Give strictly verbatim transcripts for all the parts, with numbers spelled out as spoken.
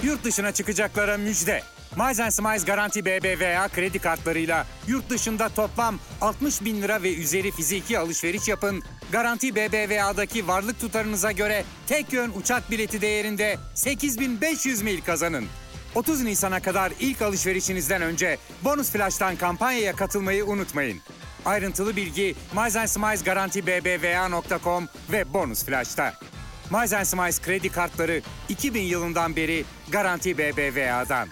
Yurt dışına çıkacaklara müjde. Miles and Smiles Garanti B B V A kredi kartlarıyla yurt dışında toplam altmış bin lira ve üzeri fiziki alışveriş yapın. Garanti B B V A'daki varlık tutarınıza göre tek yön uçak bileti değerinde sekiz bin beş yüz mil kazanın. otuz Nisan'a kadar ilk alışverişinizden önce Bonus Flash'tan kampanyaya katılmayı unutmayın. Ayrıntılı bilgi Miles and Smiles Garanti B B V A nokta com ve Bonus Flash'ta. Miles and Smiles kredi kartları iki bin yılından beri Garanti B B V A'dan.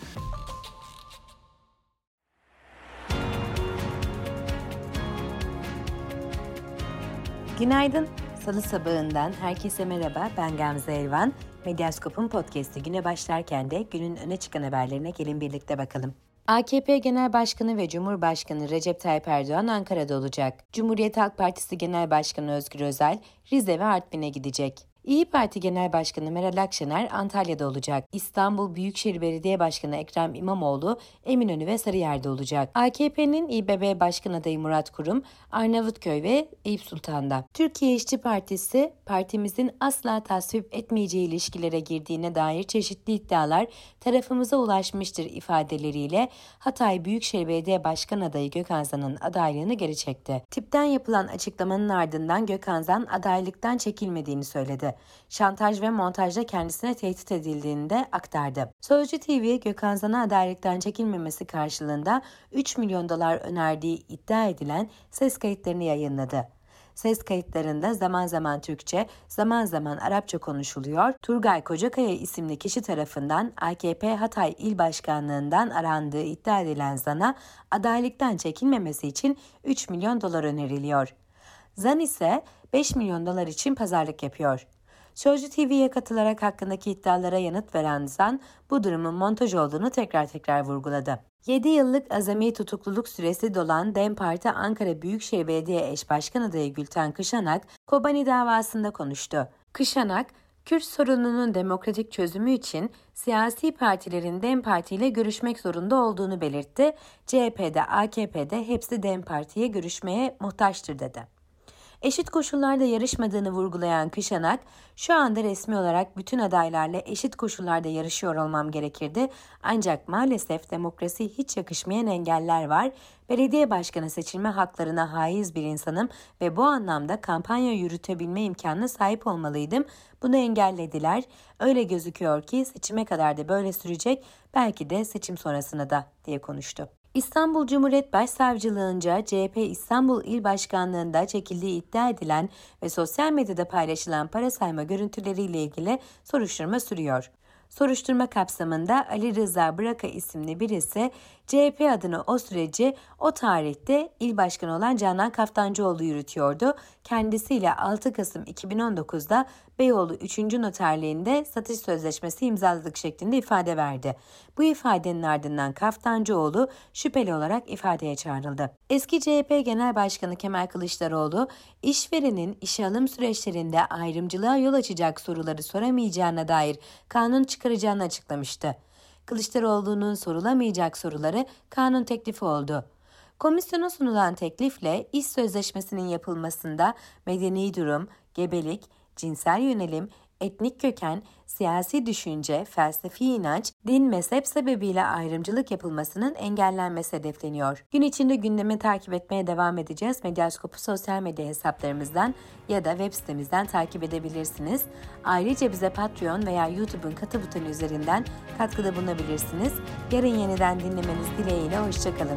Günaydın. Salı sabahından herkese merhaba. Ben Gamze Elvan. Medyaskop'un podcast'i güne başlarken de günün öne çıkan haberlerine gelin birlikte bakalım. A K P Genel Başkanı ve Cumhurbaşkanı Recep Tayyip Erdoğan Ankara'da olacak. Cumhuriyet Halk Partisi Genel Başkanı Özgür Özel, Rize ve Artvin'e gidecek. İYİ Parti Genel Başkanı Meral Akşener Antalya'da olacak. İstanbul Büyükşehir Belediye Başkanı Ekrem İmamoğlu Eminönü ve Sarıyer'de olacak. A K P'nin İBB Başkan adayı Murat Kurum Arnavutköy ve Eyüp Sultan'da. Türkiye İşçi Partisi, partimizin asla tasvip etmeyeceği ilişkilere girdiğine dair çeşitli iddialar tarafımıza ulaşmıştır ifadeleriyle Hatay Büyükşehir Belediye Başkan adayı Gökhan Zan'ın adaylığını geri çekti. Tip'ten yapılan açıklamanın ardından Gökhan Zan adaylıktan çekilmediğini söyledi. Şantaj ve montajla kendisine tehdit edildiğini de aktardı. Sözcü T V, Gökhan Zan'a adaylıktan çekilmemesi karşılığında üç milyon dolar önerdiği iddia edilen ses kayıtlarını yayınladı. Ses kayıtlarında zaman zaman Türkçe, zaman zaman Arapça konuşuluyor. Turgay Kocakaya isimli kişi tarafından A K P Hatay İl Başkanlığından arandığı iddia edilen Zan'a adaylıktan çekilmemesi için üç milyon dolar öneriliyor. Zan ise beş milyon dolar için pazarlık yapıyor. Sözcü T V'ye katılarak hakkındaki iddialara yanıt veren Zan, bu durumun montaj olduğunu tekrar tekrar vurguladı. yedi yıllık azami tutukluluk süresi dolan DEM Parti Ankara Büyükşehir Belediye Eş Başkan adayı Gülten Kışanak, Kobani davasında konuştu. Kışanak, Kürt sorununun demokratik çözümü için siyasi partilerin DEM Parti ile görüşmek zorunda olduğunu belirtti. C H P'de, A K P'de hepsi DEM Parti'ye görüşmeye muhtaçtır dedi. Eşit koşullarda yarışmadığını vurgulayan Kışanak, şu anda resmi olarak bütün adaylarla eşit koşullarda yarışıyor olmam gerekirdi. Ancak maalesef demokrasiye hiç yakışmayan engeller var. Belediye başkanı seçilme haklarına haiz bir insanım ve bu anlamda kampanya yürütebilme imkanına sahip olmalıydım. Bunu engellediler. Öyle gözüküyor ki seçime kadar da böyle sürecek, belki de seçim sonrasında da diye konuştu. İstanbul Cumhuriyet Başsavcılığınca C H P İstanbul İl Başkanlığı'nda çekildiği iddia edilen ve sosyal medyada paylaşılan para sayma görüntüleriyle ilgili soruşturma sürüyor. Soruşturma kapsamında Ali Rıza Bıraka isimli birisi C H P adına o süreci o tarihte il başkanı olan Canan Kaftancıoğlu yürütüyordu. Kendisiyle altı Kasım iki bin on dokuzda Beyoğlu üçüncü Noterliğinde satış sözleşmesi imzaladık şeklinde ifade verdi. Bu ifadenin ardından Kaftancıoğlu şüpheli olarak ifadeye çağrıldı. Eski C H P Genel Başkanı Kemal Kılıçdaroğlu, işverenin işe alım süreçlerinde ayrımcılığa yol açacak soruları soramayacağına dair kanun çıkaracağını açıklamıştı. Kılıçdaroğlu'nun sorulamayacak soruları kanun teklifi oldu. Komisyona sunulan teklifle iş sözleşmesinin yapılmasında medeni durum, gebelik, cinsel yönelim, etnik köken, siyasi düşünce, felsefi inanç, din, mezhep sebebiyle ayrımcılık yapılmasının engellenmesi hedefleniyor. Gün içinde gündemi takip etmeye devam edeceğiz. Medyaskop'u sosyal medya hesaplarımızdan ya da web sitemizden takip edebilirsiniz. Ayrıca bize Patreon veya YouTube'un katı butonu üzerinden katkıda bulunabilirsiniz. Yarın yeniden dinlemeniz dileğiyle hoşçakalın.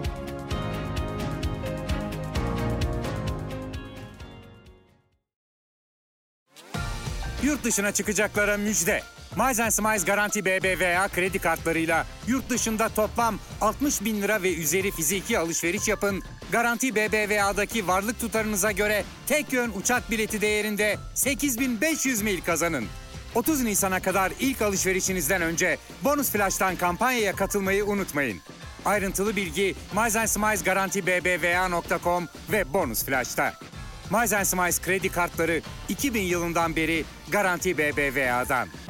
Yurt dışına çıkacaklara müjde. Miles and Smiles Garanti B B V A kredi kartlarıyla yurt dışında toplam altmış bin lira ve üzeri fiziki alışveriş yapın. Garanti B B V A'daki varlık tutarınıza göre tek yön uçak bileti değerinde sekiz bin beş yüz mil kazanın. otuz Nisan'a kadar ilk alışverişinizden önce Bonus Flash'tan kampanyaya katılmayı unutmayın. Ayrıntılı bilgi Miles and Smiles Garanti B B V A nokta com ve Bonus Flash'ta. Miles and Smiles kredi kartları iki bin yılından beri Garanti B B V A'dan.